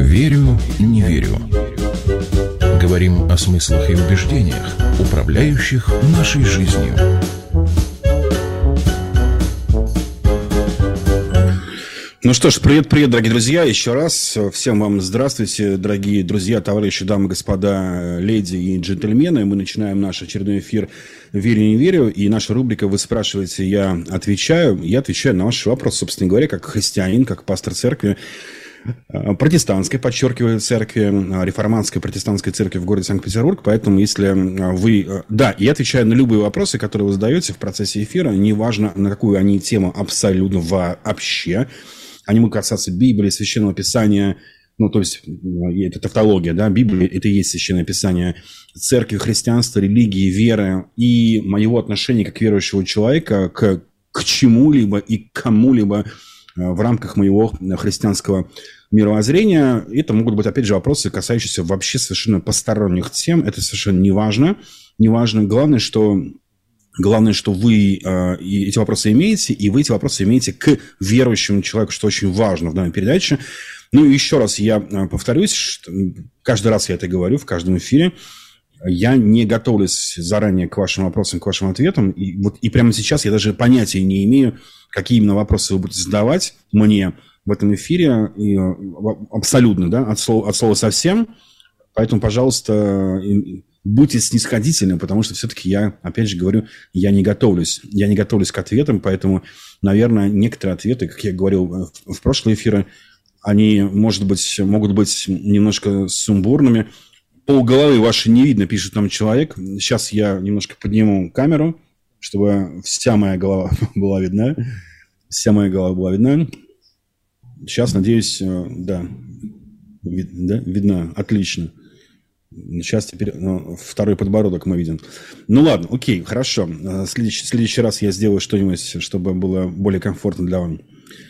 Верю, не верю. Говорим о смыслах и убеждениях, управляющих нашей жизнью. Ну что ж, привет, дорогие друзья, еще раз. Всем вам здравствуйте, дорогие друзья, товарищи, дамы, господа, леди и джентльмены. Мы начинаем наш очередной эфир «Верю, не верю». И наша рубрика «Вы спрашиваете, я отвечаю». Я отвечаю на ваши вопросы, собственно говоря, как христианин, как пастор церкви. Протестантской, подчеркиваю, церкви, реформатской протестантской церкви в городе Санкт-Петербург. Поэтому, если вы... Да, я отвечаю на любые вопросы, которые вы задаете в процессе эфира. Неважно, на какую они тему, абсолютно вообще. Они могут касаться Библии, Священного Писания. Ну, то есть, это тавтология, да. Библия – это и есть Священное Писание. Церкви, христианства, религии, веры. И моего отношения как верующего человека к чему-либо и к кому-либо в рамках моего христианского мировоззрения. Это могут быть, опять же, вопросы, касающиеся вообще совершенно посторонних тем. Это совершенно не важно. Главное, что вы эти вопросы имеете, и вы эти вопросы имеете к верующему человеку, что очень важно в данной передаче. Ну и еще раз я повторюсь, что каждый раз я это говорю в каждом эфире. Я не готовлюсь заранее к вашим вопросам, к вашим ответам. И прямо сейчас я даже понятия не имею, какие именно вопросы вы будете задавать мне в этом эфире. И абсолютно, да, от слова совсем. Поэтому, пожалуйста, будьте снисходительны, потому что все-таки я, опять же говорю, я не готовлюсь к ответам. Поэтому, наверное, некоторые ответы, как я говорил в прошлые эфиры, они, могут быть немножко сумбурными. Полголовы вашей не видно, пишет нам человек. Сейчас я немножко подниму камеру, чтобы вся моя голова была видна. Сейчас, надеюсь, да, видна. Отлично. Сейчас теперь второй подбородок мы видим. Ну ладно, окей, хорошо. В следующий раз я сделаю что-нибудь, чтобы было более комфортно для вас.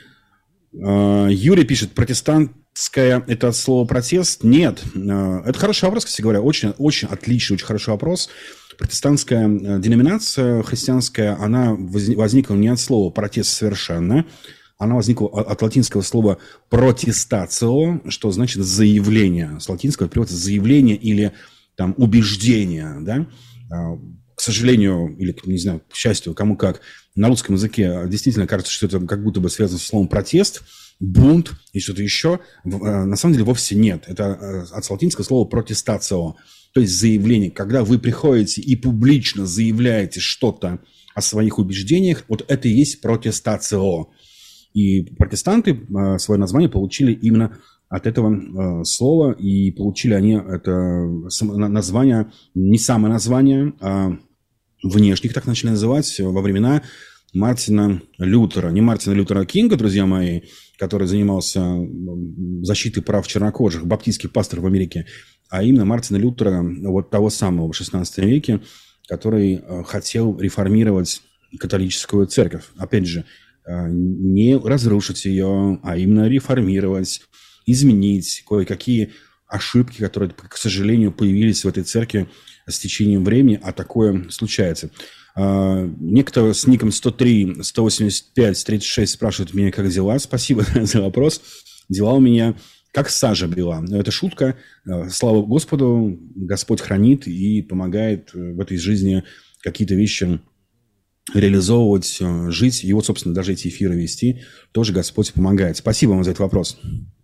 Юрий пишет, протестантская – это от слова протест? Нет. Это хороший вопрос, кстати говоря. Очень, очень отличный, очень хороший вопрос. Протестантская деноминация христианская, она возникла не от слова протест совершенно. Она возникла от латинского слова «протестацио», что значит «заявление». С латинского переводится «заявление» или там, «убеждение». Да? К сожалению, или, не знаю, к счастью, кому как, на русском языке действительно кажется, что это как будто бы связано с словом «протест», «бунт» и что-то еще. На самом деле вовсе нет. Это от латинского слова «протестацио». То есть заявление. Когда вы приходите и публично заявляете что-то о своих убеждениях, вот это и есть «протестацио». И протестанты свое название получили именно от этого слова, и получили они это название, не самое название, а внешних так начали называть во времена Мартина Лютера. Не Мартина Лютера Кинга, друзья мои, который занимался защитой прав чернокожих, баптистский пастор в Америке, а именно Мартина Лютера, вот того самого в XVI веке, который хотел реформировать католическую церковь. Опять же, не разрушить ее, а именно реформировать, изменить кое-какие ошибки, которые, к сожалению, появились в этой церкви с течением времени, а такое случается. Некто с ником 103, 185, 36 спрашивает меня, как дела. Спасибо за вопрос. Дела у меня как сажа бела. Это шутка. Слава Господу, Господь хранит и помогает в этой жизни какие-то вещи реализовывать, жить. И вот, собственно, даже эти эфиры вести тоже Господь помогает. Спасибо вам за этот вопрос.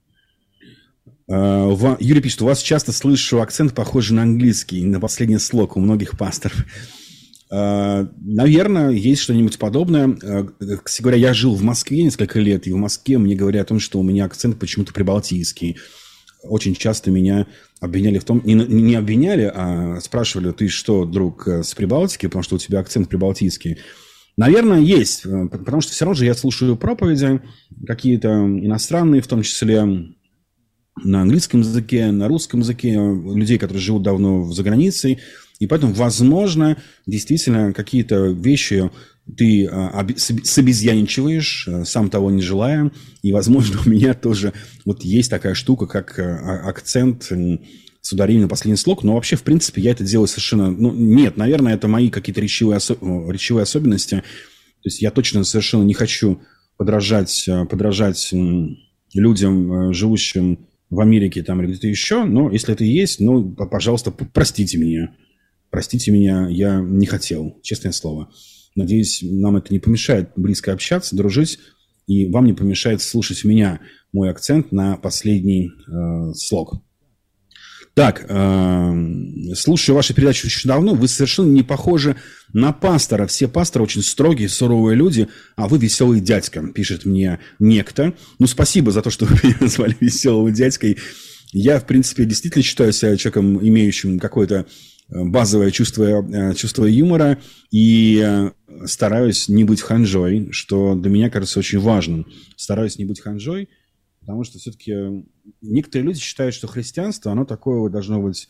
Юрий пишет, у вас часто слышу акцент, похожий на английский, на последний слог у многих пасторов. Наверное, есть что-нибудь подобное. Кстати говоря, я жил в Москве несколько лет, и в Москве мне говорят о том, что у меня акцент почему-то прибалтийский. Очень часто меня обвиняли в том... Не обвиняли, а спрашивали, ты что, друг, с Прибалтики, потому что у тебя акцент прибалтийский. Наверное, есть, потому что все равно же я слушаю проповеди, какие-то иностранные, в том числе на английском языке, на русском языке, людей, которые живут давно за границей. И поэтому, возможно, действительно какие-то вещи ты собезьяничиваешь, сам того не желая. И, возможно, у меня тоже вот есть такая штука, как акцент с ударением на последний слог. Но вообще, в принципе, я это делаю совершенно... Нет, наверное, это мои какие-то речевые особенности. То есть я точно совершенно не хочу подражать людям, живущим в Америке там или где-то еще, но если это есть, ну, пожалуйста, простите меня. Простите меня, я не хотел, честное слово. Надеюсь, нам это не помешает близко общаться, дружить, и вам не помешает слушать меня, мой акцент на последний слог. Так, слушаю ваши передачи очень давно. Вы совершенно не похожи на пастора. Все пасторы очень строгие, суровые люди, а вы веселый дядька, пишет мне некто. Ну, спасибо за то, что вы меня назвали веселым дядькой. Я, в принципе, действительно считаю себя человеком, имеющим какое-то базовое чувство юмора, и стараюсь не быть ханжой, что для меня кажется очень важным. Стараюсь не быть ханжой, потому что все-таки некоторые люди считают, что христианство, оно такое должно быть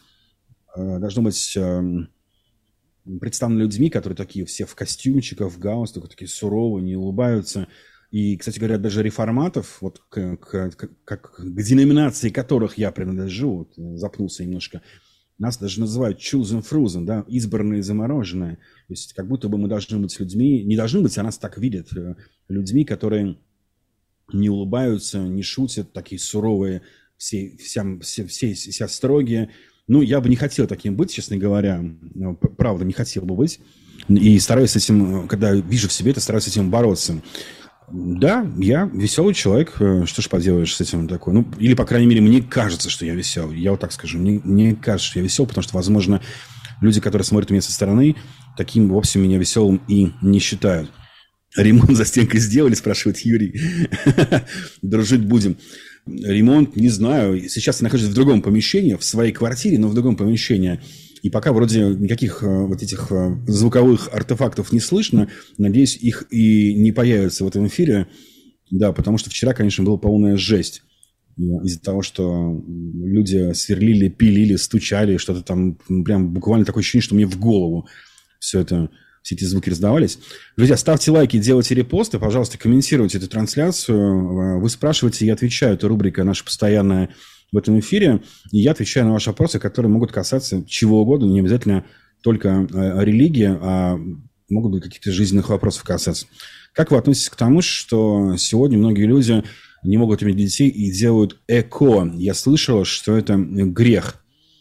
представлено людьми, которые такие все в костюмчиках, в галстуках, такие суровые, не улыбаются. И, кстати говоря, даже реформатов, вот к деноминации которых я принадлежу, вот, запнулся немножко, нас даже называют chosen frozen, да, избранные замороженные. То есть как будто бы мы должны быть людьми, не должны быть, а нас так видят, людьми, которые не улыбаются, не шутят, такие суровые, все строгие. Ну, я бы не хотел таким быть, честно говоря. Правда, не хотел бы быть. И стараюсь с этим, когда вижу в себе это, стараюсь с этим бороться. Да, я веселый человек. Что ж поделаешь с этим такое? Ну, или, по крайней мере, мне кажется, что я веселый. Я вот так скажу. Мне кажется, что я веселый, потому что, возможно, люди, которые смотрят меня со стороны, таким вовсе меня веселым и не считают. Ремонт за стенкой сделали, спрашивает Юрий. Дружить будем. Ремонт, не знаю. Сейчас я нахожусь в другом помещении, в своей квартире, но в другом помещении. И пока вроде никаких вот этих звуковых артефактов не слышно. Надеюсь, их и не появится в этом эфире. Да, потому что вчера, конечно, была полная жесть. Из-за того, что люди сверлили, пилили, стучали, что-то там, прям буквально такое ощущение, что мне в голову все эти звуки раздавались. Друзья, ставьте лайки, делайте репосты, пожалуйста, комментируйте эту трансляцию. Вы спрашиваете, я отвечаю. Это рубрика наша постоянная в этом эфире. И я отвечаю на ваши вопросы, которые могут касаться чего угодно, не обязательно только религии, а могут быть каких-то жизненных вопросов касаться. Как вы относитесь к тому, что сегодня многие люди не могут иметь детей и делают ЭКО? Я слышал, что это грех.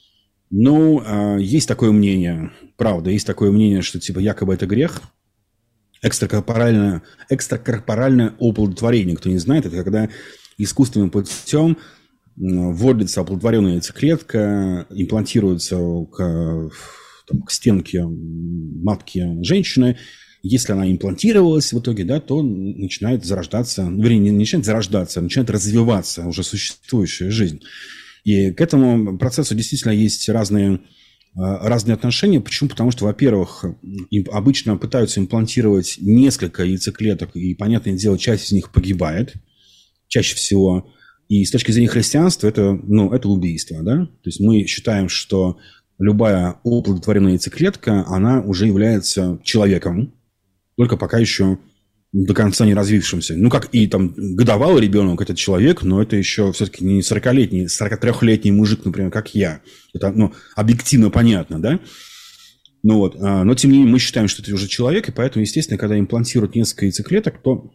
Ну, есть такое мнение, правда, есть такое мнение, что типа якобы это грех. Экстракорпоральное оплодотворение, кто не знает, это когда искусственным путем вводится оплодотворенная яйцеклетка, имплантируется к стенке матки женщины. Если она имплантировалась в итоге, да, то начинает зарождаться, вернее, не начинает зарождаться, а начинает развиваться уже существующая жизнь. И к этому процессу действительно есть разные отношения. Почему? Потому что, во-первых, обычно пытаются имплантировать несколько яйцеклеток, и, понятное дело, часть из них погибает, чаще всего. И с точки зрения христианства это убийство. Да? То есть мы считаем, что любая оплодотворенная яйцеклетка, она уже является человеком, только пока еще до конца не развившимся. Ну, как и там годовалый ребенок, это человек, но это еще все-таки не 40-летний, 43-летний мужик, например, как я. Это, объективно понятно, да? Ну вот, но тем не менее мы считаем, что это уже человек, и поэтому, естественно, когда имплантируют несколько яйцеклеток, то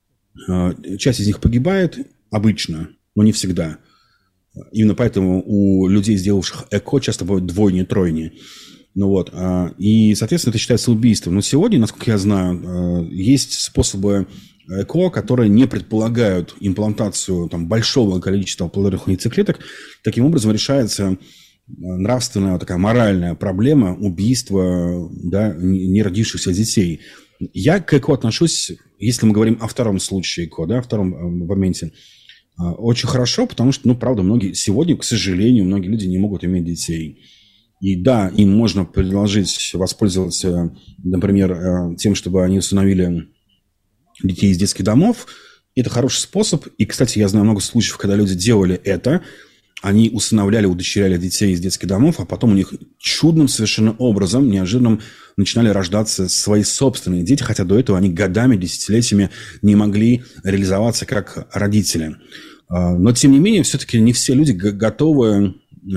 часть из них погибает обычно, но не всегда. Именно поэтому у людей, сделавших ЭКО, часто бывает двойня-тройня. Ну вот, и, соответственно, это считается убийством. Но сегодня, насколько я знаю, есть способы ЭКО, которые не предполагают имплантацию большого количества оплодотворенных яйцеклеток. Таким образом решается нравственная, такая моральная проблема убийства, да, не родившихся детей. Я к ЭКО отношусь, если мы говорим о втором случае ЭКО, да, о втором моменте, очень хорошо, потому что, правда, сегодня, к сожалению, многие люди не могут иметь детей. И да, им можно предложить воспользоваться, например, тем, чтобы они усыновили детей из детских домов. Это хороший способ. И, кстати, я знаю много случаев, когда люди делали это. Они усыновляли, удочеряли детей из детских домов, а потом у них чудным совершенно образом, неожиданным, начинали рождаться свои собственные дети, хотя до этого они годами, десятилетиями не могли реализоваться как родители. Но, тем не менее, все-таки не все люди готовы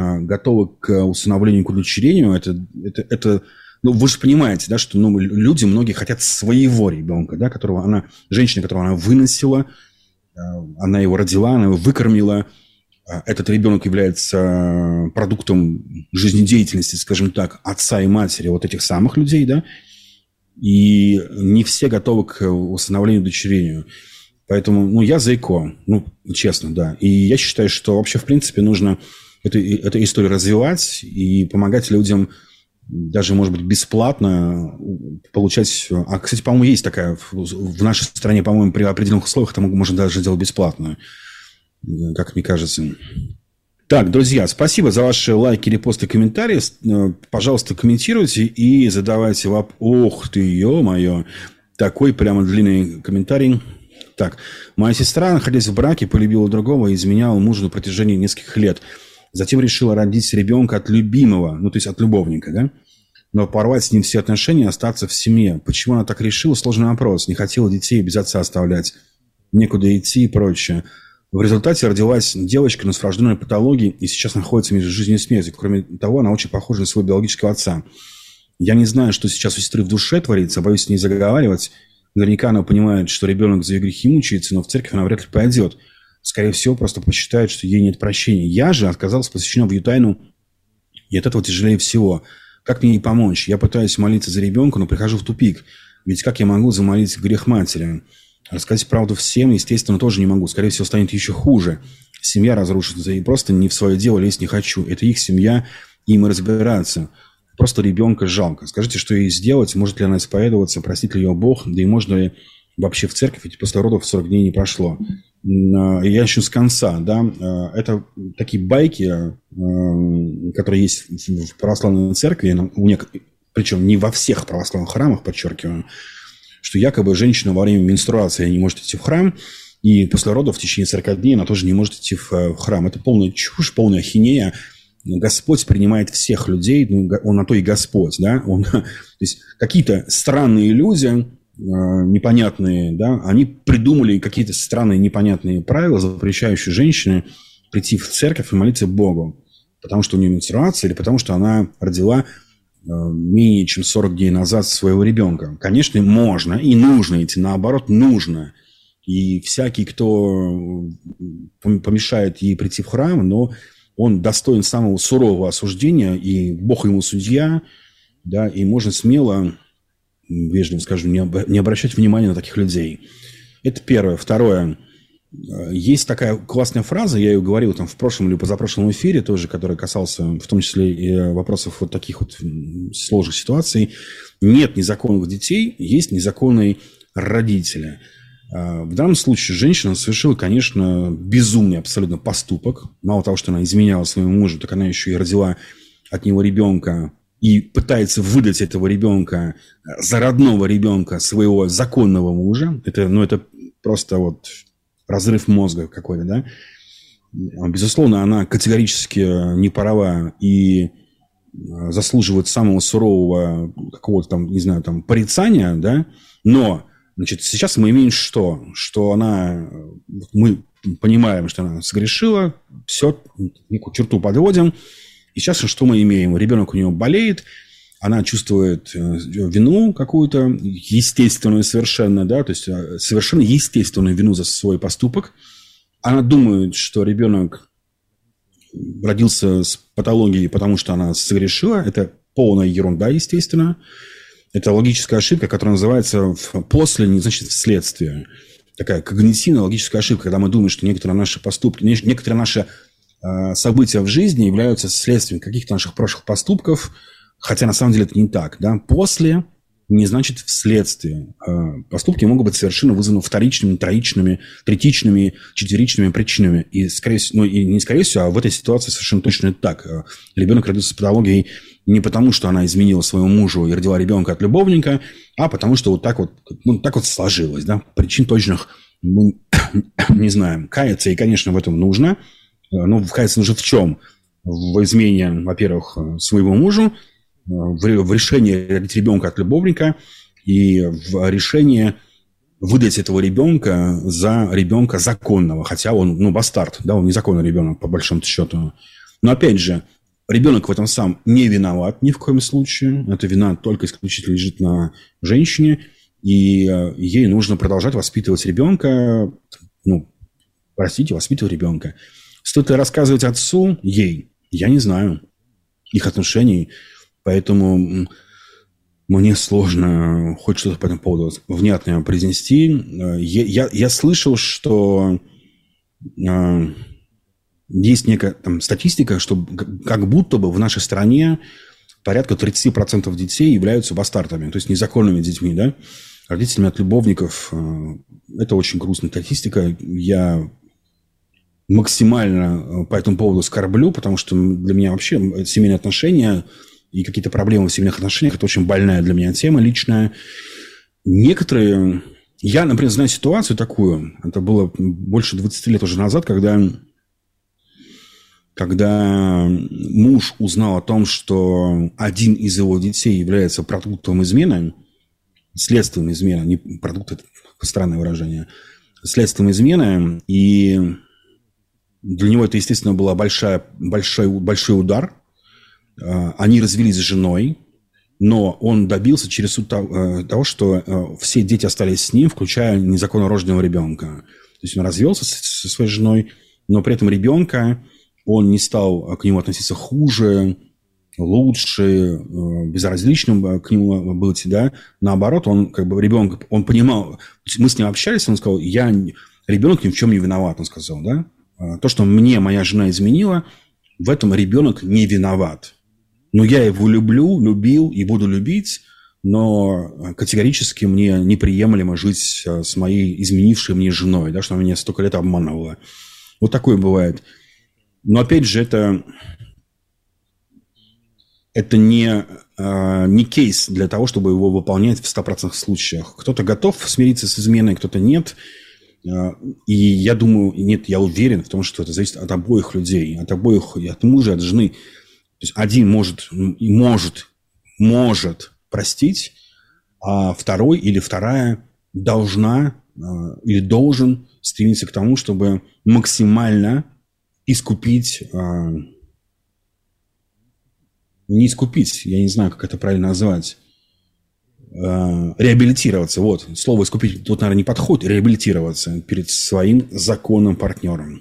к усыновлению, к удочерению. Это вы же понимаете, да, что люди, многие хотят своего ребенка, да, женщина, которого она выносила, она его родила, она его выкормила, этот ребенок является продуктом жизнедеятельности, скажем так, отца и матери вот этих самых людей, да, и не все готовы к усыновлению, удочерению. Поэтому, я за ЭКО, честно, да. И я считаю, что вообще, в принципе, нужно эту историю развивать и помогать людям даже, может быть, бесплатно получать... А, кстати, по-моему, есть такая... В нашей стране, по-моему, при определенных условиях это можно даже делать бесплатно, как мне кажется. Так, друзья, спасибо за ваши лайки, репосты, комментарии. Пожалуйста, комментируйте и задавайте вопросы. Ох ты, ё-моё. Такой прямо длинный комментарий. Так, моя сестра, находясь в браке, полюбила другого и изменяла мужу на протяжении нескольких лет. Затем решила родить ребенка от любимого, то есть от любовника, да? Но порвать с ним все отношения и остаться в семье. Почему она так решила? Сложный вопрос. Не хотела детей без отца оставлять. Некуда идти и прочее. В результате родилась девочка, но с врожденной патологией, и сейчас находится между жизнью и смертью. Кроме того, она очень похожа на своего биологического отца. Я не знаю, что сейчас у сестры в душе творится, боюсь с ней заговаривать. Наверняка она понимает, что ребенок за ее грехи мучается, но в церковь она вряд ли пойдет. Скорее всего, просто посчитает, что ей нет прощения. Я же отказался посвящена в ее тайну, и от этого тяжелее всего. Как мне ей помочь? Я пытаюсь молиться за ребенка, но прихожу в тупик. Ведь как я могу замолить грех матери? Рассказать правду всем, естественно, тоже не могу. Скорее всего, станет еще хуже. Семья разрушится, и просто не в свое дело лезть не хочу. Это их семья, им и разбираться. Просто ребенка жалко. Скажите, что ей сделать? Может ли она исповедоваться? Простит ли ее Бог? Да и можно ли вообще в церковь? Ведь после родов 40 дней не прошло. Я начну с конца. Да? Это такие байки, которые есть в православной церкви, причем не во всех православных храмах, подчеркиваю, что якобы женщина во время менструации не может идти в храм, и после родов в течение 40 дней она тоже не может идти в храм. Это полная чушь, полная ахинея. Господь принимает всех людей, Он на то и Господь. Да? То есть какие-то странные люди, непонятные, да, они придумали какие-то странные непонятные правила, запрещающие женщине прийти в церковь и молиться Богу, потому что у нее менструация или потому что она родила менее чем 40 дней назад своего ребенка. Конечно, можно и нужно идти, наоборот, нужно. И всякий, кто помешает ей прийти в храм, но он достоин самого сурового осуждения, и Бог ему судья, да, и можно смело, вежливо скажу, не обращать внимания на таких людей. Это первое. Второе. Есть такая классная фраза, я ее говорил там в прошлом или позапрошлом эфире тоже, который касался в том числе и вопросов вот таких вот сложных ситуаций. Нет незаконных детей, есть незаконные родители. В данном случае женщина совершила, конечно, безумный абсолютно поступок. Мало того, что она изменяла своему мужу, так она еще и родила от него ребенка и пытается выдать этого ребенка за родного ребенка своего законного мужа. Это просто вот разрыв мозга какой-то, да. Безусловно, она категорически не права и заслуживает самого сурового какого-то там, не знаю, там, порицания, да. Но, значит, сейчас мы имеем что? Что мы понимаем, что она согрешила, все, некую черту подводим. И сейчас что мы имеем? Ребенок у нее болеет, она чувствует вину какую-то, естественную совершенно, да, то есть совершенно естественную вину за свой поступок. Она думает, что ребенок родился с патологией, потому что она согрешила. Это полная ерунда, естественно. Это логическая ошибка, которая называется после, не значит вследствие. Такая когнитивная логическая ошибка, когда мы думаем, что некоторые наши поступки, некоторые наши события в жизни являются следствием каких-то наших прошлых поступков, хотя на самом деле это не так. Да? После не значит вследствие. Поступки могут быть совершенно вызваны вторичными, троичными, третичными, четверичными причинами. И, скорее всего, и не скорее всего, а в этой ситуации совершенно точно это так. Ребенок родился с патологией не потому, что она изменила своему мужу и родила ребенка от любовника, а потому что вот так вот сложилось. Да? Причин точных мы не знаем. Каяться, и, конечно, в этом нужно. Но каяться нужно в чем? В измене, во-первых, своего мужу, в решении родить ребенка от любовника и в решении выдать этого ребенка за ребенка законного. Хотя он, бастард, да, он незаконный ребенок, по большому счету. Но, опять же, ребенок в этом сам не виноват ни в коем случае. Эта вина только исключительно лежит на женщине. И ей нужно продолжать воспитывать ребенка. Воспитывать ребенка. Стоит ли рассказывать отцу, ей? Я не знаю их отношений, поэтому мне сложно хоть что-то по этому поводу внятное произнести. Я слышал, что есть некая там статистика, что как будто бы в нашей стране порядка 30% детей являются бастардами, то есть незаконными детьми, да, родителями от любовников. Это очень грустная статистика. Я максимально по этому поводу скорблю, потому что для меня вообще семейные отношения и какие-то проблемы в семейных отношениях – это очень больная для меня тема личная. Некоторые... Я, например, знаю ситуацию такую. Это было больше 20 лет уже назад, когда муж узнал о том, что один из его детей является продуктом измены, следствием измены, не продукт – это странное выражение, следствием измены, и для него это, естественно, был большой удар. Они развелись с женой, но он добился через суд того, что все дети остались с ним, включая незаконно рожденного ребенка. То есть он развелся со своей женой, но при этом ребенка он не стал к нему относиться хуже, лучше, безразличным к нему быть, да. Наоборот, он как бы ребенок, он понимал, мы с ним общались, он сказал, ребенок ни в чем не виноват, он сказал, да. То, что мне моя жена изменила, в этом ребенок не виноват. Но я его любил и буду любить, но категорически мне неприемлемо жить с моей изменившей мне женой, да, что она меня столько лет обманывала. Вот такое бывает. Но опять же, это не кейс для того, чтобы его выполнять в 100% случаях. Кто-то готов смириться с изменой, кто-то нет. И я думаю, нет, я уверен в том, что это зависит от обоих людей, от обоих, и от мужа, и от жены. То есть один может простить, а второй или вторая должна или должен стремиться к тому, чтобы максимально искупить, не искупить, я не знаю, как это правильно назвать, реабилитироваться. Вот, слово «искупить» тут, наверное, не подходит. Реабилитироваться перед своим законным партнером.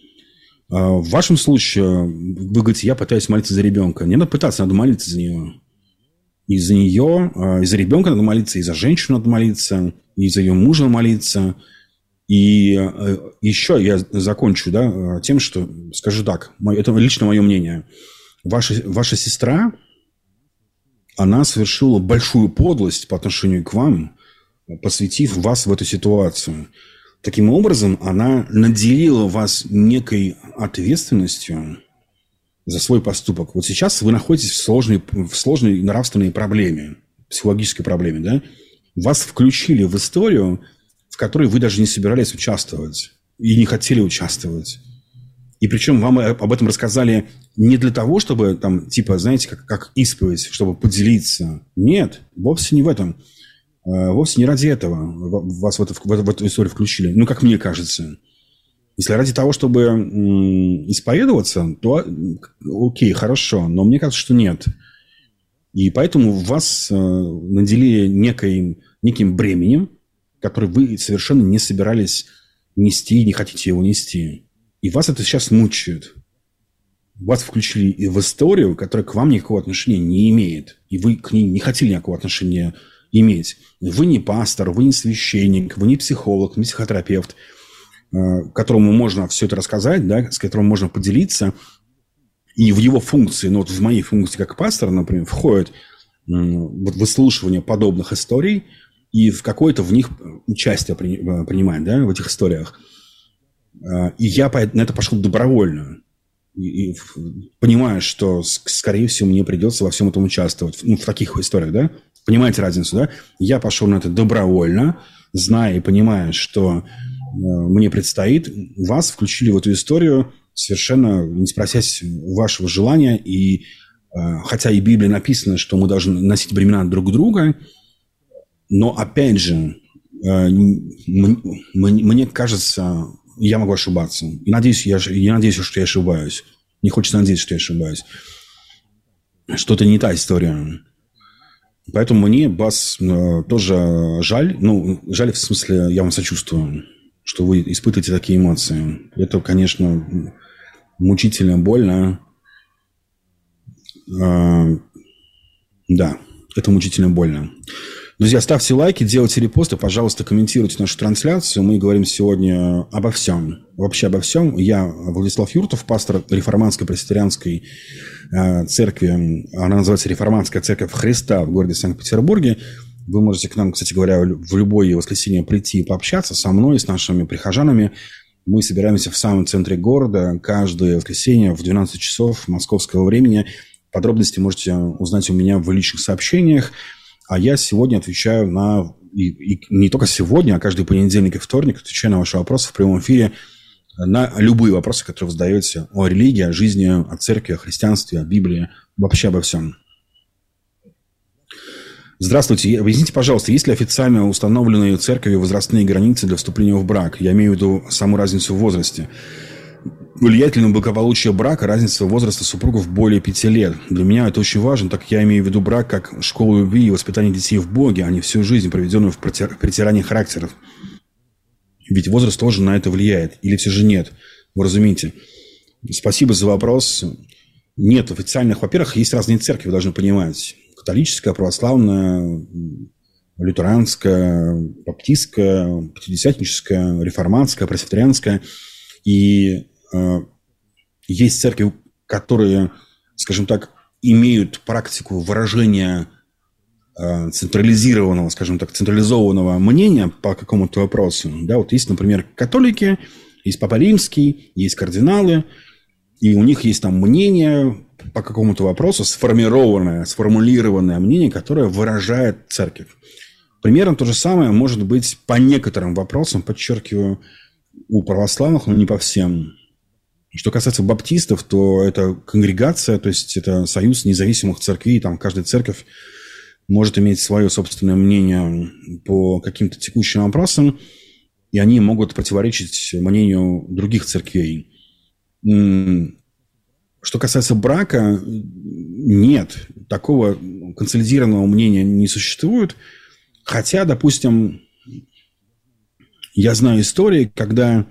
В вашем случае, вы говорите, я пытаюсь молиться за ребенка. Не надо пытаться, надо молиться за нее. И за нее, и за ребенка надо молиться, и за женщину надо молиться, и за ее мужа молиться. И еще я закончу, да, тем, что, скажу так, это лично мое мнение. Ваша сестра, она совершила большую подлость по отношению к вам, посвятив вас в эту ситуацию. Таким образом, она наделила вас некой ответственностью за свой поступок. Вот сейчас вы находитесь в сложной нравственной проблеме, психологической проблеме, да? Вас включили в историю, в которой вы даже не собирались участвовать и не хотели участвовать. И причем вам об этом рассказали не для того, чтобы, там, типа, знаете, как исповедь, чтобы поделиться. Нет, вовсе не в этом. Вовсе не ради этого вас в эту историю включили. Ну, как мне кажется. Если ради того, чтобы исповедоваться, то окей, хорошо. Но мне кажется, что нет. И поэтому вас наделили неким бременем, который вы совершенно не собирались нести, не хотите его нести. И вас это сейчас мучает. Вас включили в историю, которая к вам никакого отношения не имеет. И вы к ней не хотели никакого отношения иметь. Вы не пастор, вы не священник, вы не психолог, не психотерапевт, которому можно все это рассказать, да, с которым можно поделиться. И в его функции, ну вот в моей функции как пастора, например, входит вот выслушивание подобных историй и в какое-то в них участие принимать, да, в этих историях. И я на это пошел добровольно. И понимая, что, скорее всего, мне придется во всем этом участвовать. Ну, в таких историях, да? Понимаете разницу, да? Я пошел на это добровольно, зная и понимая, что мне предстоит. Вас включили в эту историю, совершенно не спросясь вашего желания. И хотя и в Библии написано, что мы должны носить бремена друг друга, но, опять же, мне кажется... Я могу ошибаться. И надеюсь, я надеюсь, что я ошибаюсь. Не хочется надеяться, что я ошибаюсь. Что это не та история. Поэтому мне вас тоже жаль. Ну, жаль в смысле, я вам сочувствую, что вы испытываете такие эмоции. Это, конечно, мучительно больно. Да, это мучительно больно. Друзья, ставьте лайки, делайте репосты, пожалуйста, комментируйте нашу трансляцию. Мы говорим сегодня обо всем, вообще обо всем. Я Владислав Юртов, пастор Реформатской пресвитерианской церкви. Она называется Реформатская церковь Христа в городе Санкт-Петербурге. Вы можете к нам, кстати говоря, в любое воскресенье прийти и пообщаться со мной, с нашими прихожанами. Мы собираемся в самом центре города каждое воскресенье в 12 часов московского времени. Подробности можете узнать у меня в личных сообщениях. А я сегодня отвечаю и не только сегодня, а каждый понедельник и вторник отвечаю на ваши вопросы в прямом эфире, на любые вопросы, которые вы задаете о религии, о жизни, о церкви, о христианстве, о Библии, вообще обо всем. Здравствуйте. Объясните, пожалуйста, есть ли официально установленные церковью возрастные границы для вступления в брак? Я имею в виду саму разницу в возрасте. Влияет ли на благополучие брака разница возраста супругов более 5 лет? Для меня это очень важно, так как я имею в виду брак как школу любви и воспитание детей в Боге, а не всю жизнь, проведенную в притирании характеров. Ведь возраст тоже на это влияет. Или все же нет? Вы разумеете? Спасибо за вопрос. Нет официальных. Во-первых, есть разные церкви, вы должны понимать. Католическая, православная, лютеранская, баптистская, пятидесятническая, реформатская, пресвитерианская. И есть церкви, которые, скажем так, имеют практику выражения централизованного, скажем так, централизованного мнения по какому-то вопросу. Да, вот есть, например, католики, есть Папа Римский, есть кардиналы, и у них есть там мнение по какому-то вопросу, сформулированное мнение, которое выражает церковь. Примерно то же самое может быть по некоторым вопросам, подчеркиваю, у православных, но не по всем. Что касается баптистов, то это конгрегация, то есть это союз независимых церквей, там каждая церковь может иметь свое собственное мнение по каким-то текущим вопросам, и они могут противоречить мнению других церквей. Что касается брака, нет, такого консолидированного мнения не существует, хотя, допустим, я знаю истории, когда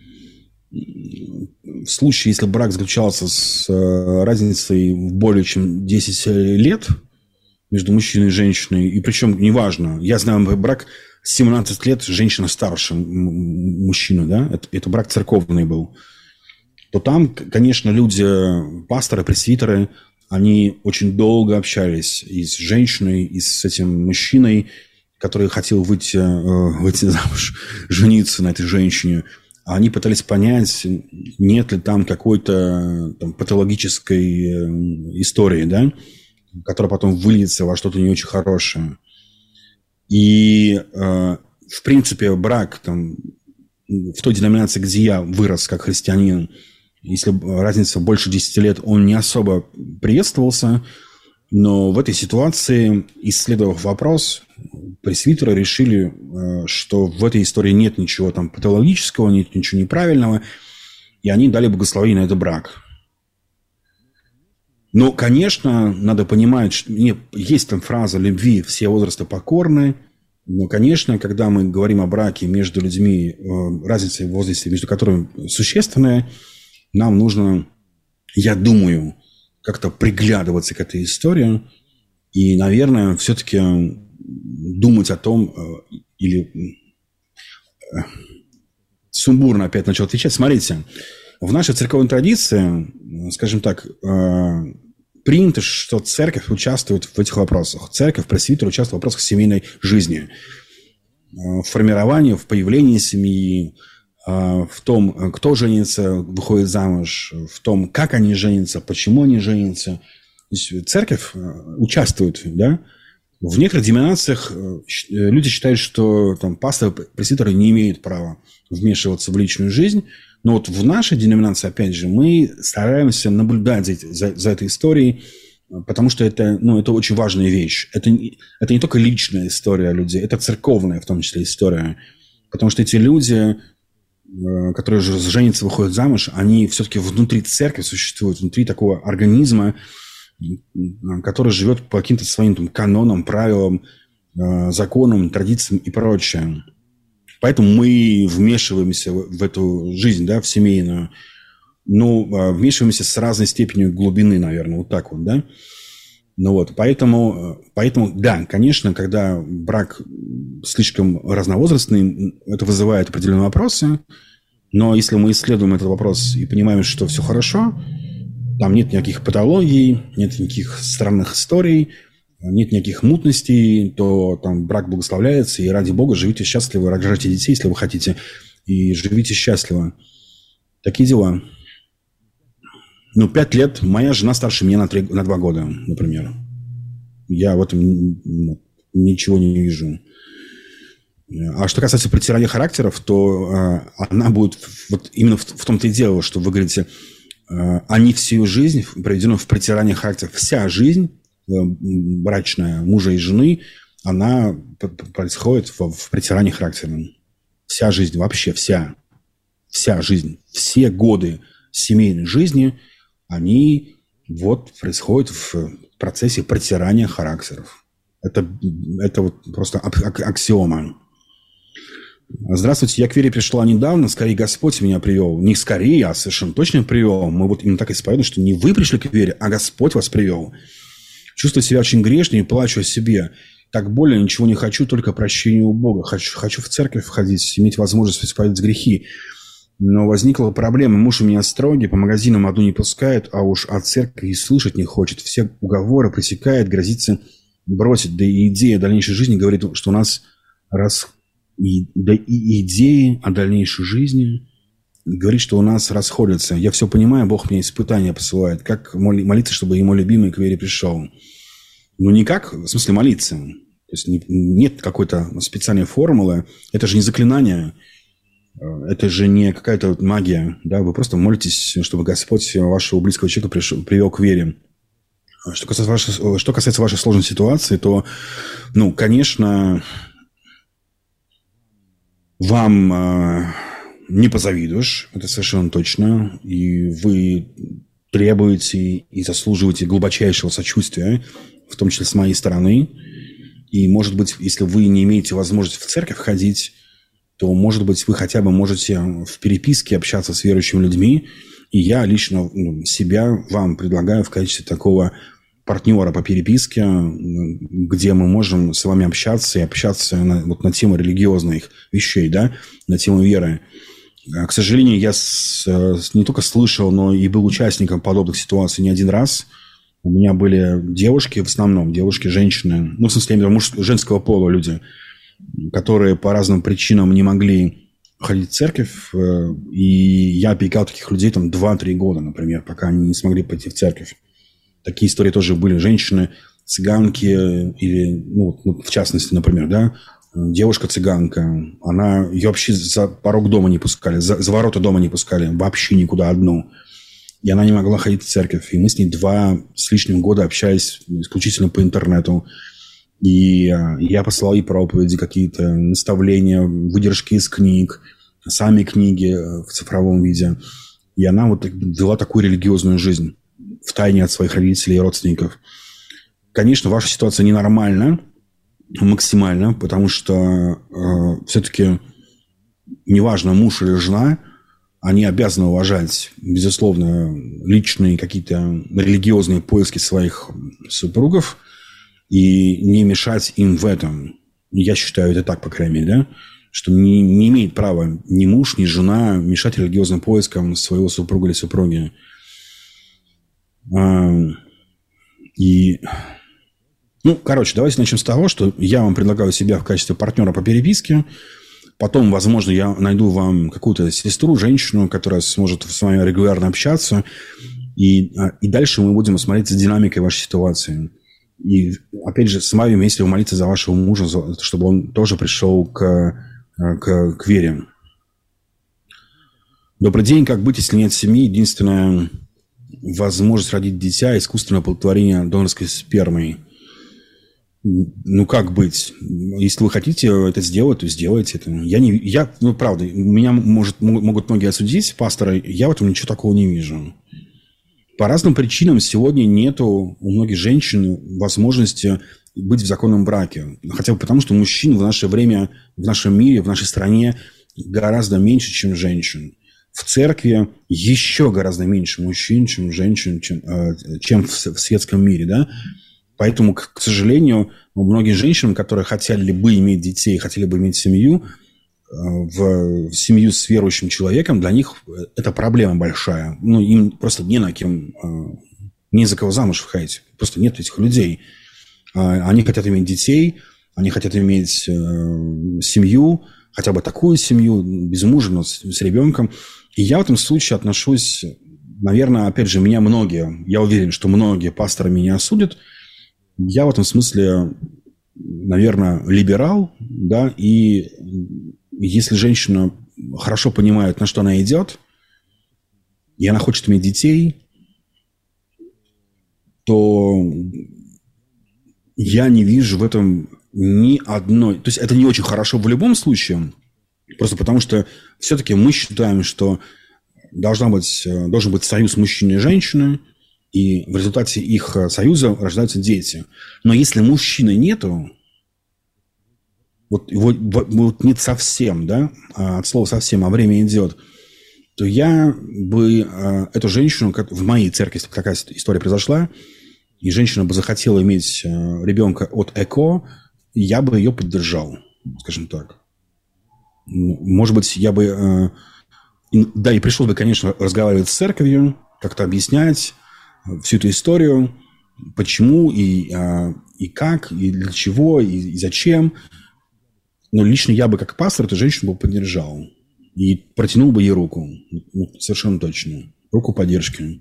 в случае, если брак заключался с разницей в более чем 10 лет между мужчиной и женщиной, и причем неважно, я знаю брак 17 лет, женщина старше мужчины, да, это брак церковный был, то там, конечно, люди, пасторы, пресвитеры, они очень долго общались и с женщиной, и с этим мужчиной, который хотел выйти замуж, жениться на этой женщине. Они пытались понять, нет ли там какой-то патологической истории, да, которая потом выльется во что-то не очень хорошее. И, в принципе, брак в той деноминации, где я вырос как христианин, если разница больше 10 лет, он не особо приветствовался. Но в этой ситуации, исследовав вопрос, пресвитеры решили, что в этой истории нет ничего там патологического, нет ничего неправильного, и они дали благословение на этот брак. Но, конечно, надо понимать, что есть там фраза «любви все возрасты покорны», но, конечно, когда мы говорим о браке между людьми, разница в возрасте между которыми существенная, нам нужно, я думаю, как-то приглядываться к этой истории и, наверное, все-таки думать о том, или сумбурно опять начал отвечать. Смотрите, в нашей церковной традиции, скажем так, принято, что церковь участвует в этих вопросах. Церковь, пресвитер участвует в вопросах семейной жизни, в формировании, в появлении семьи, в том, кто женится, выходит замуж, в том, как они женятся, почему они женятся. То есть церковь участвует, да? В некоторых деноминациях люди считают, что там пасторы, пресвитеры не имеют права вмешиваться в личную жизнь. Но вот в нашей деноминации, опять же, мы стараемся наблюдать за этой историей, потому что это очень важная вещь. Это не только личная история людей, это церковная в том числе история. Потому что эти люди, которые же женятся, выходят замуж, они все-таки внутри церкви существуют, внутри такого организма, который живет по каким-то своим канонам, правилам, законам, традициям и прочее. Поэтому мы вмешиваемся в эту жизнь, да, в семейную. вмешиваемся с разной степенью глубины, наверное, вот так вот, да. Поэтому, да, конечно, когда брак слишком разновозрастный, это вызывает определенные вопросы. Но если мы исследуем этот вопрос и понимаем, что все хорошо, там нет никаких патологий, нет никаких странных историй, нет никаких мутностей, то там брак благословляется, и ради Бога живите счастливо, рожайте детей, если вы хотите, и живите счастливо. Такие дела. 5 лет. Моя жена старше меня на 2 года, например. Я в этом ничего не вижу. А что касается притирания характеров, то она будет... Вот именно в том-то и дело, что вы говорите, они всю жизнь проведены в притирании характеров. Вся жизнь брачная мужа и жены, она происходит в притирании характера. Вся жизнь, вообще вся жизнь, все годы семейной жизни, они происходят в процессе притирания характеров. Это вот просто аксиома. Здравствуйте, я к вере пришла недавно, скорее Господь меня привел. Не скорее, а совершенно точно привел. Мы именно так исповедуем, что не вы пришли к вере, а Господь вас привел. Чувствую себя очень грешным и плачу о себе. Так более ничего не хочу, только прощения у Бога. Хочу в церковь входить, иметь возможность исповедать грехи. Но возникла проблема. Муж у меня строгий, по магазинам одну не пускает, а уж о церкви и слышать не хочет. Все уговоры пресекает, грозится бросить. Да и идея дальнейшей жизни говорит, что у нас идеи о дальнейшей жизни говорит, что у нас расходятся. Я все понимаю, Бог мне испытания посылает. Как молиться, чтобы ему любимый к вере пришел? Не как, в смысле, молиться. То есть нет какой-то специальной формулы. Это же не заклинание. Это же не какая-то магия. Да? Вы просто молитесь, чтобы Господь вашего близкого человека привел к вере. Что касается вашей сложной ситуации, то, конечно, вам не позавидуешь, это совершенно точно. И вы требуете и заслуживаете глубочайшего сочувствия, в том числе с моей стороны. И, может быть, если вы не имеете возможности в церковь ходить, то, может быть, вы хотя бы можете в переписке общаться с верующими людьми. И я лично себя вам предлагаю в качестве такого партнера по переписке, где мы можем с вами общаться и общаться на тему религиозных вещей, да, на тему веры. К сожалению, я не только слышал, но и был участником подобных ситуаций не один раз. У меня были девушки, в основном девушки, женщины, в смысле, я имею в виду женского пола люди, которые по разным причинам не могли ходить в церковь, и я опекал таких людей 2-3 года, например, пока они не смогли пойти в церковь. Такие истории тоже были. Женщины, цыганки, или, в частности, например, да, девушка-цыганка, ее вообще за порог дома не пускали, за ворота дома не пускали, вообще никуда одну. И она не могла ходить в церковь. И мы с ней 2 с лишним года общались исключительно по интернету. И я посылал ей проповеди, какие-то наставления, выдержки из книг, сами книги в цифровом виде. И она вела такую религиозную жизнь втайне от своих родителей и родственников. Конечно, ваша ситуация ненормальна максимально, потому что все-таки неважно, муж или жена, они обязаны уважать, безусловно, личные какие-то религиозные поиски своих супругов и не мешать им в этом. Я считаю это так, по крайней мере, да? Что не имеет права ни муж, ни жена мешать религиозным поискам своего супруга или супруги. Давайте начнем с того, что я вам предлагаю себя в качестве партнера по переписке. Потом, возможно, я найду вам какую-то сестру, женщину, которая сможет с вами регулярно общаться. И дальше мы будем смотреть за динамикой вашей ситуации. И, опять же, с вами вместе молиться за вашего мужа, чтобы он тоже пришел к вере. Добрый день. Как быть, если нет семьи? Единственная возможность родить дитя – искусственное оплодотворение донорской спермой. Как быть? Если вы хотите это сделать, то сделайте это. Правда, меня могут многие осудить, пасторы, я в этом ничего такого не вижу. По разным причинам сегодня нету у многих женщин возможности быть в законном браке. Хотя бы потому, что мужчин в наше время, в нашем мире, в нашей стране гораздо меньше, чем женщин. в церкви еще гораздо меньше мужчин, чем женщин, чем в светском мире, да. Поэтому, к сожалению, многие женщины, которые хотели бы иметь детей, хотели бы иметь семью, в семью с верующим человеком, для них это проблема большая. Ну, им просто не на кем, не за кого замуж выходить. Просто нет этих людей. Они хотят иметь детей, они хотят иметь семью, хотя бы такую семью, без мужа, но с ребенком. И я в этом случае отношусь, наверное, опять же, меня многие, я уверен, что многие пасторы меня осудят. Я в этом смысле, наверное, либерал, да, и если женщина хорошо понимает, на что она идет, и она хочет иметь детей, то я не вижу в этом ни одной... То есть это не очень хорошо в любом случае, просто потому что все-таки мы считаем, что должен быть союз мужчины и женщины, и в результате их союза рождаются дети. Но если мужчины нету, вот нет совсем, да, от слова совсем, а время идет, то я бы эту женщину, в моей церкви, если такая история произошла, и женщина бы захотела иметь ребенка от ЭКО, я бы ее поддержал, скажем так. Может быть, я бы... Да, и пришел бы, конечно, разговаривать с церковью, как-то объяснять всю эту историю, почему и как, и для чего, и зачем. Но лично я бы, как пастор, эту женщину бы поддержал. И протянул бы ей руку. Ну, совершенно точно. Руку поддержки.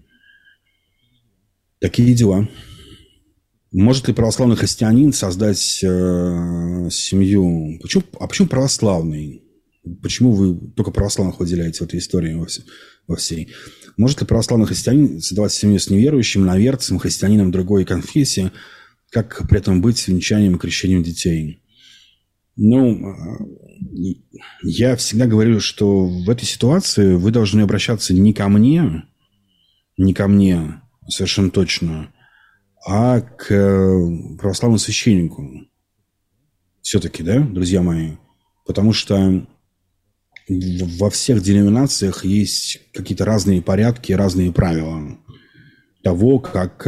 Такие дела. Может ли православный христианин создать семью? Почему православный? Почему вы только православных выделяете в этой истории во всей? Может ли православный христианин создавать семью с неверующим, иноверцем, христианином другой конфессии, как при этом быть венчанием и крещением детей? Ну, я всегда говорю, что в этой ситуации вы должны обращаться не ко мне, совершенно точно, а к православному священнику. Все-таки, да, друзья мои? Потому что во всех деноминациях есть какие-то разные порядки, разные правила того, как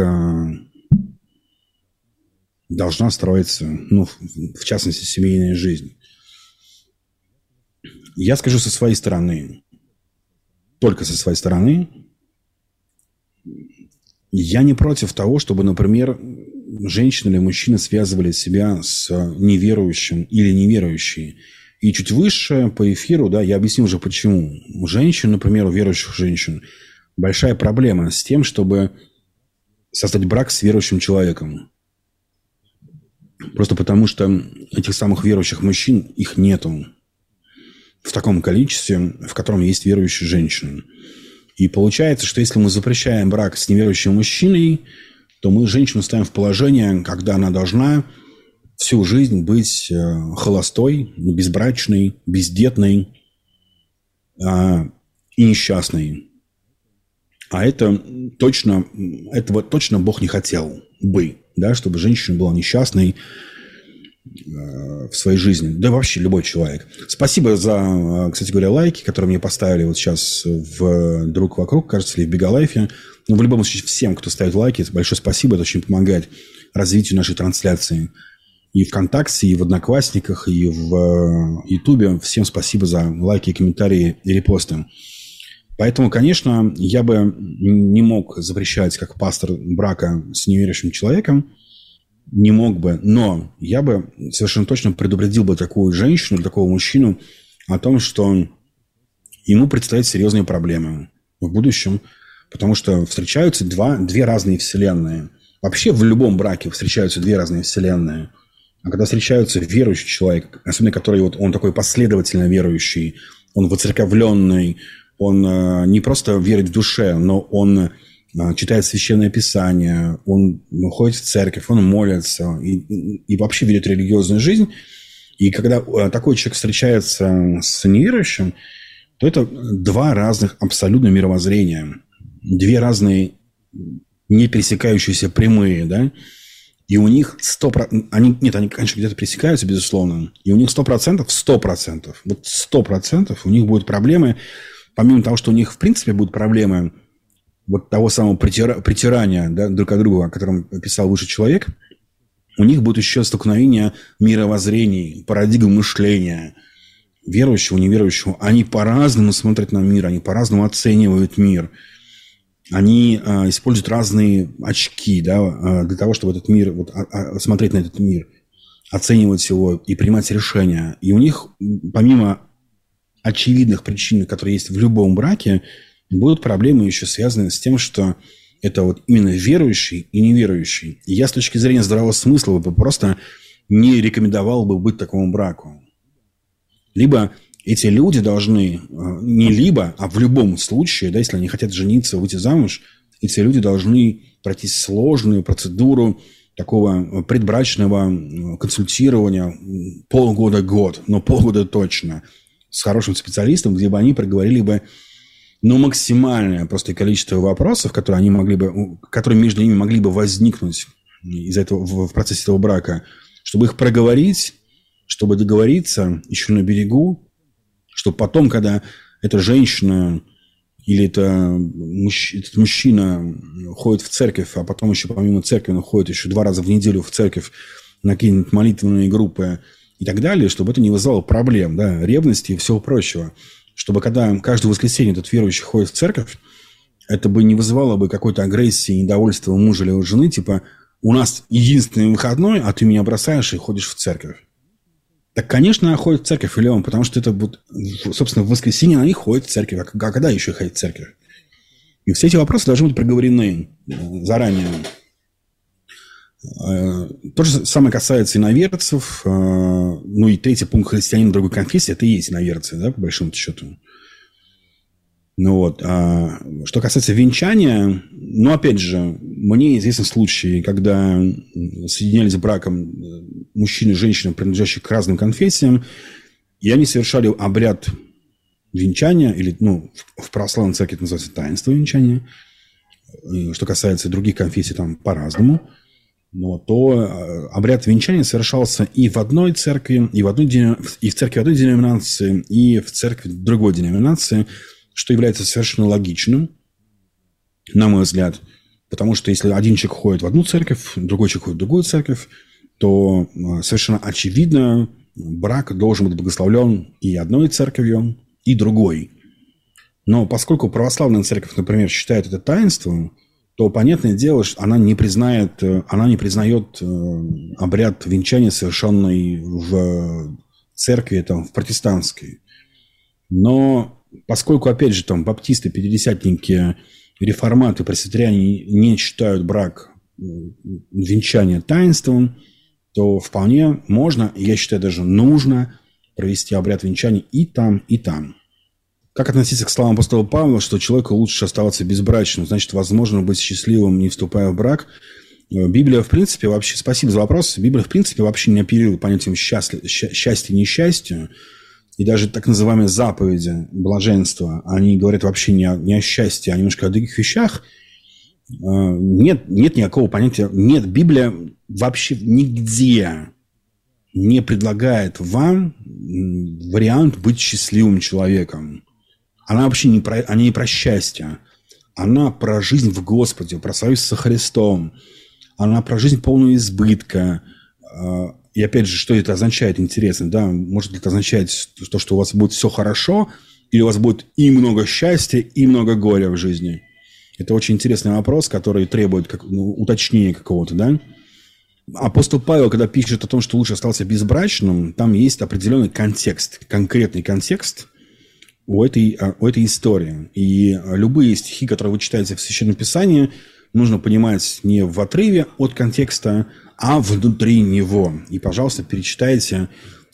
должна строиться, ну, в частности, семейная жизнь. Я скажу со своей стороны, только со своей стороны, я не против того, чтобы, например, женщина или мужчина связывали себя с неверующим или неверующей. И чуть выше по эфиру, да, я объяснил уже почему. У женщин, например, у верующих женщин, большая проблема с тем, чтобы создать брак с верующим человеком. Просто потому, что этих самых верующих мужчин, их нету в таком количестве, в котором есть верующие женщины. И получается, что если мы запрещаем брак с неверующим мужчиной, то мы женщину ставим в положение, когда она должна всю жизнь быть холостой, безбрачной, бездетной и несчастной. А этого точно Бог не хотел бы, да, чтобы женщина была несчастной в своей жизни. Да вообще любой человек. Спасибо за, кстати говоря, лайки, которые мне поставили вот сейчас в «Друг вокруг», кажется, или в Бегалайфе. Но в любом случае всем, кто ставит лайки, большое спасибо. Это очень помогает развитию нашей трансляции. И ВКонтакте, и в Одноклассниках, и в Ютубе. Всем спасибо за лайки, комментарии и репосты. Поэтому, конечно, я бы не мог запрещать, как пастор, брака с неверующим человеком. Не мог бы. Но я бы совершенно точно предупредил бы такую женщину, такого мужчину о том, что ему предстоят серьезные проблемы в будущем. Потому что встречаются две разные вселенные. Вообще в любом браке встречаются две разные вселенные. А когда встречаются верующий человек, особенно который вот, он такой последовательно верующий, он воцерковленный, он не просто верит в душе, но он читает Священное Писание, он ходит в церковь, он молится и вообще ведет религиозную жизнь. И когда такой человек встречается с неверующим, то это два разных абсолютно мировоззрения. Две разные не пересекающиеся прямые, да? И у них 100%... Они, конечно, где-то пересекаются, безусловно. И у них 100%, вот 100% у них будут проблемы помимо того, что у них, в принципе, будут проблемы вот того самого притирания, да, друг от друга, о котором писал выше человек, у них будет еще столкновение мировоззрений, парадигм мышления, верующего, неверующего. Они по-разному смотрят на мир, они по-разному оценивают мир. Они используют разные очки, да, для того, чтобы этот мир, вот, смотреть на этот мир, оценивать его и принимать решения. И у них, помимо очевидных причин, которые есть в любом браке, будут проблемы еще связанные с тем, что это вот именно верующий и неверующий. И я с точки зрения здравого смысла бы просто не рекомендовал бы быть такому браку. Либо эти люди должны, не либо, а в любом случае, да, если они хотят жениться, выйти замуж, эти люди должны пройти сложную процедуру такого предбрачного консультирования полгода-год, но полгода точно, с хорошим специалистом, где бы они проговорили бы максимальное просто количество вопросов, которые между ними могли бы возникнуть из-за этого, в процессе этого брака, чтобы их проговорить, чтобы договориться еще на берегу, чтобы потом, когда эта женщина или этот мужчина ходит в церковь, а потом еще помимо церкви он ходит еще 2 раза в неделю в церковь на какие-нибудь молитвенные группы и так далее, чтобы это не вызывало проблем, да, ревности и всего прочего. Чтобы когда каждое воскресенье этот верующий ходит в церковь, это бы не вызывало бы какой-то агрессии, недовольства у мужа или у жены, типа у нас единственный выходной, а ты меня бросаешь и ходишь в церковь. Так, конечно, она ходит в церковь, или он, потому что это, собственно, в воскресенье они ходят в церковь. А когда еще ходить в церковь? И все эти вопросы должны быть проговорены заранее. То же самое касается иноверцев. Ну и третий пункт: христианин другой конфессии – это и есть иноверцы, да, по большому счету. Ну вот. Что касается венчания, ну, опять же, мне известны случаи, когда соединялись браком мужчины и женщины, принадлежащие к разным конфессиям, и они совершали обряд венчания, или, ну, в православной церкви это называется таинство венчания. Что касается других конфессий, там по-разному. Но то обряд венчания совершался и в одной церкви, и в церкви одной деноминации, и в церкви другой деноминации, что является совершенно логичным, на мой взгляд. Потому что если один человек ходит в одну церковь, другой человек ходит в другую церковь, то совершенно очевидно, брак должен быть благословлен и одной церковью, и другой. Но поскольку православная церковь, например, считает это таинством, то, понятное дело, что она не признает обряд венчания, совершенный в церкви, там, в протестантской. Но поскольку, опять же, там баптисты, пятидесятники, реформаты, пресвитериане не считают брак венчания таинством, то вполне можно, я считаю, даже нужно провести обряд венчания и там, и там. Как относиться к словам апостола Павла, что человеку лучше оставаться безбрачным, значит, возможно быть счастливым, не вступая в брак? Библия, в принципе, вообще... Спасибо за вопрос. Библия, в принципе, вообще не оперирует понятием счастья и несчастья. И даже так называемые заповеди блаженства, они говорят вообще не о счастье, а немножко о других вещах. Нет никакого понятия... Нет, Библия вообще нигде не предлагает вам вариант быть счастливым человеком. Она вообще не про счастье. Она про жизнь в Господе, про союз со Христом. Она про жизнь полную избытка. И опять же, что это означает, интересно, да? Может ли это означать то, что у вас будет все хорошо, или у вас будет и много счастья, и много горя в жизни? Это очень интересный вопрос, который требует уточнения какого-то, да? Апостол Павел, когда пишет о том, что лучше остаться безбрачным, там есть определенный контекст, конкретный контекст у этой истории. И любые стихи, которые вы читаете в Священном Писании, нужно понимать не в отрыве от контекста, а внутри него. И, пожалуйста, перечитайте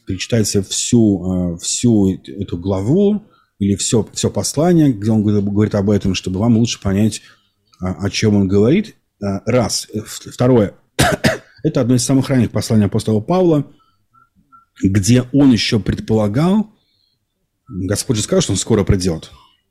всю эту главу или все послание, где он говорит об этом, чтобы вам лучше понять, о чем он говорит. Раз. Второе. Это одно из самых ранних посланий апостола Павла, где он еще предполагал, Господь же сказал, что он скоро придет.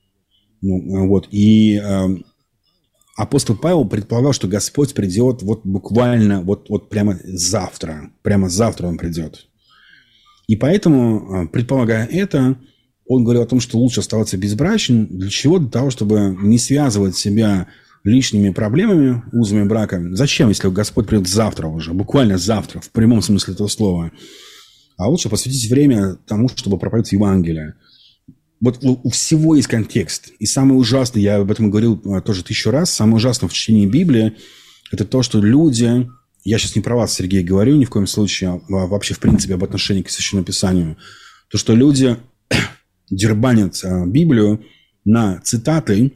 И апостол Павел предполагал, что Господь придет вот буквально вот прямо завтра. Прямо завтра он придет. И поэтому, предполагая это, он говорил о том, что лучше оставаться безбрачным. Для чего? Для того, чтобы не связывать себя лишними проблемами, узами брака. Зачем, если Господь придет завтра уже, буквально завтра, в прямом смысле этого слова? А лучше посвятить время тому, чтобы проповедовать Евангелие. Вот у всего есть контекст. И самое ужасное, я об этом говорил тоже 1000 раз, самое ужасное в чтении Библии, это то, что люди... Я сейчас не про вас, Сергей, говорю ни в коем случае, а вообще, в принципе, об отношении к Священному Писанию. То, что люди дербанят Библию на цитаты,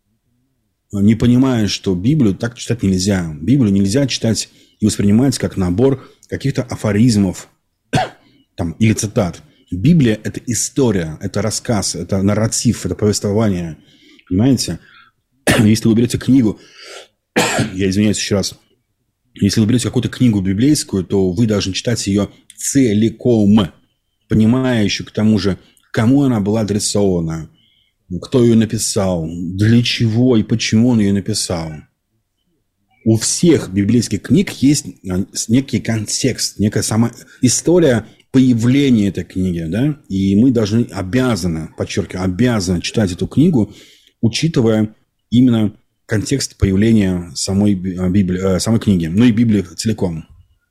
не понимая, что Библию так читать нельзя. Библию нельзя читать и воспринимать как набор каких-то афоризмов там, или цитат. Библия – это история, это рассказ, это нарратив, это повествование. Понимаете? Если вы берете книгу, я извиняюсь еще раз, если вы берете какую-то книгу библейскую, то вы должны читать ее целиком, понимая еще к тому же, кому она была адресована, кто ее написал, для чего и почему он ее написал. У всех библейских книг есть некий контекст, некая сама история появления этой книги, да? И мы обязаны, подчеркиваю, обязаны читать эту книгу, учитывая именно контекст появления самой Библии, самой книги, ну и Библии целиком.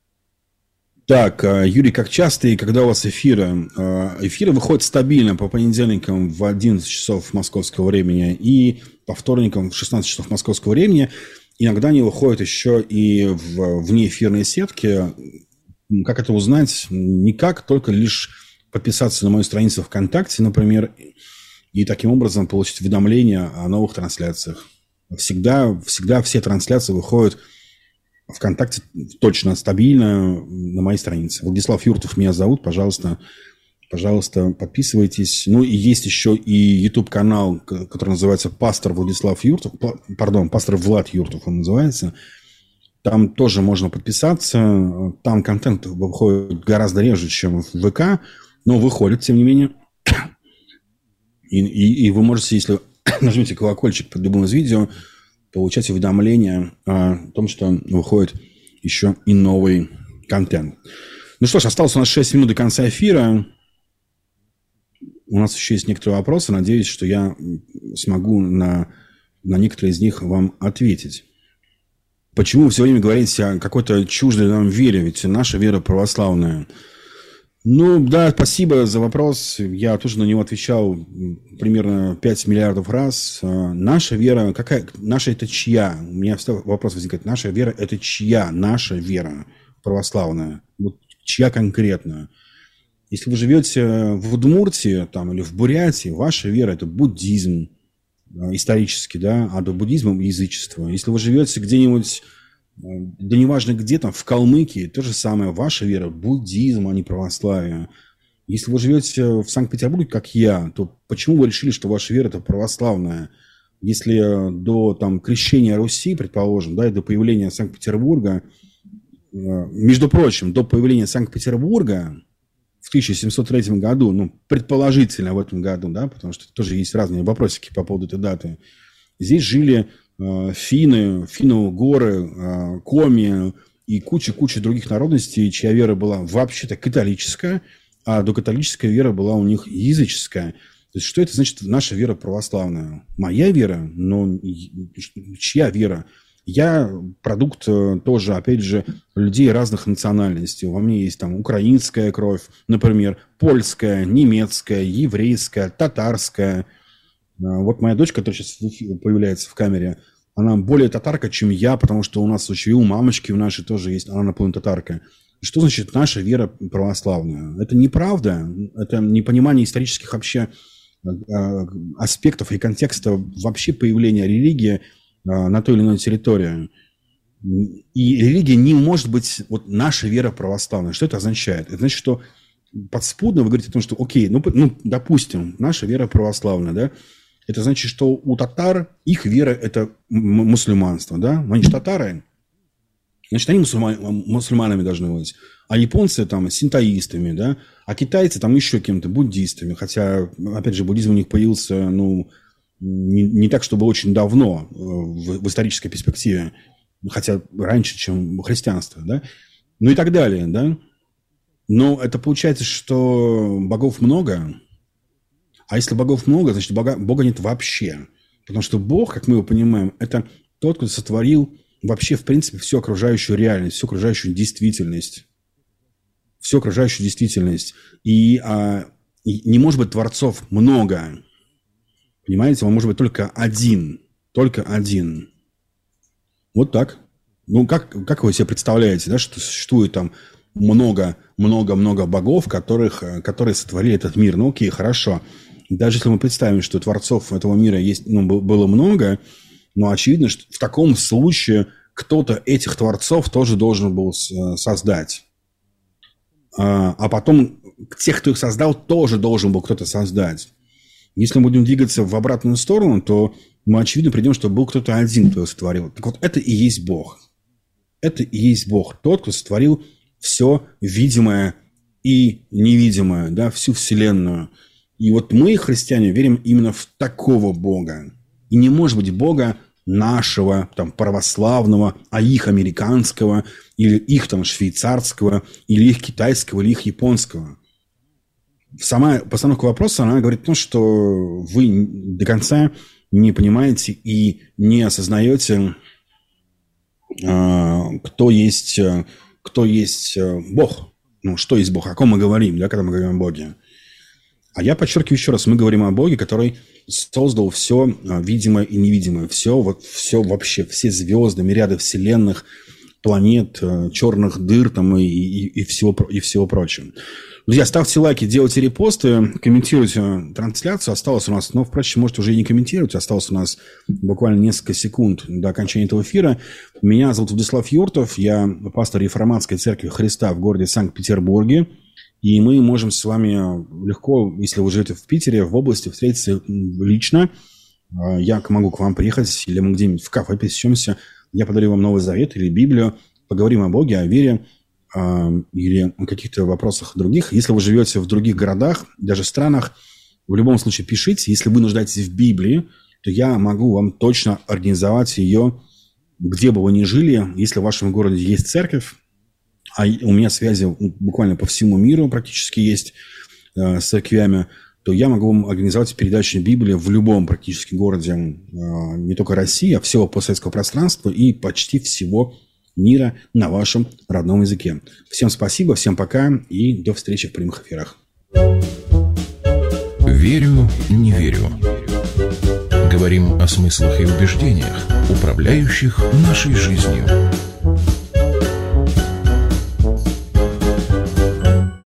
Так, Юрий, как часто и когда у вас эфиры? Эфиры выходят стабильно по понедельникам в 11 часов московского времени и по вторникам в 16 часов московского времени. Иногда они выходят еще и в внеэфирные сетки. Как это узнать? Никак, только лишь подписаться на мою страницу ВКонтакте, например, и таким образом получить уведомления о новых трансляциях. Всегда все трансляции выходят ВКонтакте точно, стабильно на моей странице. Владислав Юртов меня зовут, пожалуйста, подписывайтесь. Ну, и есть еще и YouTube-канал, который называется «Пастор Владислав Юртов», «Пастор Влад Юртов» он называется. Там тоже можно подписаться. Там контент выходит гораздо реже, чем в ВК, но выходит, тем не менее. И вы можете, если нажмете колокольчик под любым из видео, получать уведомления о том, что выходит еще и новый контент. Ну что ж, осталось у нас 6 минут до конца эфира. У нас еще есть некоторые вопросы. Надеюсь, что я смогу на некоторые из них вам ответить. Почему вы все время говорите о какой-то чуждой нам вере? Ведь наша вера православная. Ну, да, спасибо за вопрос. Я тоже на него отвечал примерно 5 миллиардов раз. Наша вера, наша это чья? У меня всегда вопрос возникает. Наша вера это чья? Наша вера православная. Вот чья конкретно? Если вы живете в Удмуртии там, или в Бурятии, ваша вера это буддизм исторически, да, а до буддизма язычество. Если вы живете где-нибудь, да неважно где, там, в Калмыкии, то же самое, ваша вера буддизм, а не православие. Если вы живете в Санкт-Петербурге, как я, то почему вы решили, что ваша вера это православная? Если до там, крещения Руси, предположим, да, и до появления Санкт-Петербурга, между прочим, до появления Санкт-Петербурга в 1703 году, ну, предположительно в этом году, да, потому что тоже есть разные вопросики по поводу этой даты, здесь жили финны, финно-угоры, коми и куча других народностей, чья вера была вообще-то католическая, а докатолическая вера была у них языческая. То есть, что это значит наша вера православная? Моя вера? Но чья вера? Я продукт тоже, опять же, людей разных национальностей. Во мне есть там украинская кровь, например, польская, немецкая, еврейская, татарская. Вот моя дочь, которая сейчас появляется в камере, она более татарка, чем я, потому что у нас еще и у мамочки в нашей тоже есть, она наполовину татарка. Что значит наша вера православная? Это неправда, это непонимание исторических вообще аспектов и контекста вообще появления религии на той или иной территории. И религия не может быть вот наша вера православная. Что это означает? Это значит, что подспудно вы говорите о том, что окей, ну допустим, наша вера православная, да? Это значит, что у татар их вера это мусульманство, да? Они же татары, значит, они мусульманами должны быть. А японцы там синтоистами, да? А китайцы там еще кем-то, буддистами. Хотя, опять же, буддизм у них появился, ну, не так, чтобы очень давно в исторической перспективе, хотя раньше, чем христианство, да, ну и так далее, да. Но это получается, что богов много, А если богов много, значит, Бога нет вообще. Потому что Бог, как мы его понимаем, это тот, кто сотворил вообще, в принципе, всю окружающую реальность, всю окружающую действительность. Всю окружающую действительность. И не может быть творцов много. Понимаете? Он может быть только один. Только один. Вот так. Ну, как вы себе представляете, да, что существует там много-много-много богов, которые сотворили этот мир? Ну, окей, хорошо. Даже если мы представим, что творцов этого мира было много, но очевидно, что в таком случае кто-то этих творцов тоже должен был создать. А потом тех, кто их создал, тоже должен был кто-то создать. Если мы будем двигаться в обратную сторону, то мы, очевидно, придем, что был кто-то один, кто его сотворил. Так вот, это и есть Бог. Это и есть Бог. Тот, кто сотворил все видимое и невидимое, да, всю Вселенную. И вот мы, христиане, верим именно в такого Бога. И не может быть Бога нашего, там, православного, а их американского, или их там швейцарского, или их китайского, или их японского. Сама постановка вопроса, она говорит о том, что вы до конца не понимаете и не осознаете, кто есть Бог. Ну, что есть Бог, о ком мы говорим, да, когда мы говорим о Боге. А я подчеркиваю еще раз, мы говорим о Боге, который создал все видимое и невидимое. Все вообще, все звезды, мириады вселенных, планет, черных дыр там, и всего прочего. Друзья, ставьте лайки, делайте репосты, комментируйте трансляцию. Осталось у нас, впрочем, можете уже и не комментировать. Осталось у нас буквально несколько секунд до окончания этого эфира. Меня зовут Владислав Юртов. Я пастор Реформатской Церкви Христа в городе Санкт-Петербурге. И мы можем с вами легко, если вы живете в Питере, в области, встретиться лично. Я могу к вам приехать, или мы где-нибудь в кафе пересечемся. Я подарю вам Новый Завет или Библию. Поговорим о Боге, о вере или о каких-то вопросах других. Если вы живете в других городах, даже странах, в любом случае пишите. Если вы нуждаетесь в Библии, то я могу вам точно организовать ее, где бы вы ни жили. Если в вашем городе есть церковь, а у меня связи буквально по всему миру практически есть с церквями, то я могу вам организовать передачу Библии в любом практически городе, не только России, а всего постсоветского пространства и почти всего мира на вашем родном языке. Всем спасибо, всем пока и до встречи в прямых эфирах. Верю, не верю. Говорим о смыслах и убеждениях, управляющих нашей жизнью.